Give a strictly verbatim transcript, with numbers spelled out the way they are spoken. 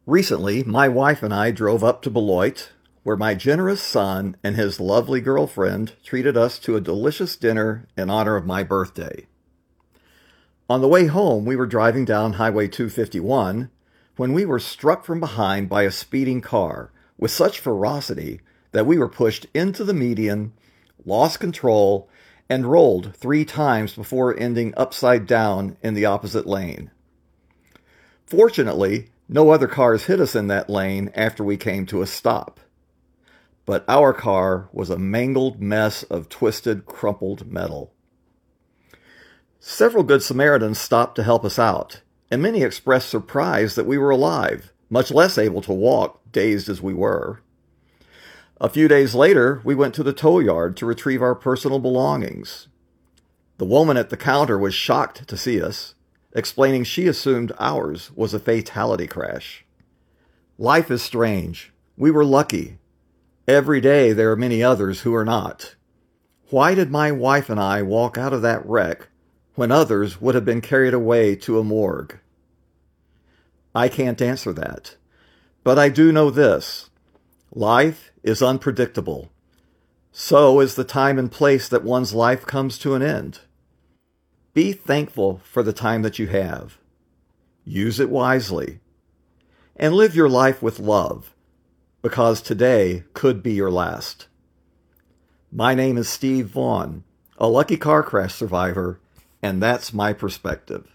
Recently, my wife and I drove up to Beloit, where my generous son and his lovely girlfriend treated us to a delicious dinner in honor of my birthday. On the way home, we were driving down Highway two fifty-one when we were struck from behind by a speeding car with such ferocity that we were pushed into the median, lost control, and rolled three times before ending upside down in the opposite lane. Fortunately, no other cars hit us in that lane after we came to a stop. But our car was a mangled mess of twisted, crumpled metal. Several Good Samaritans stopped to help us out, and many expressed surprise that we were alive, much less able to walk, dazed as we were. A few days later, we went to the tow yard to retrieve our personal belongings. The woman at the counter was shocked to see us, explaining she assumed ours was a fatality crash. Life is strange. We were lucky. Every day there are many others who are not. Why did my wife and I walk out of that wreck when others would have been carried away to a morgue? I can't answer that. But I do know this. Life is unpredictable. So is the time and place that one's life comes to an end. Be thankful for the time that you have. Use it wisely. And live your life with love, because today could be your last. My name is Steve Vaughn, a lucky car crash survivor, and that's my perspective.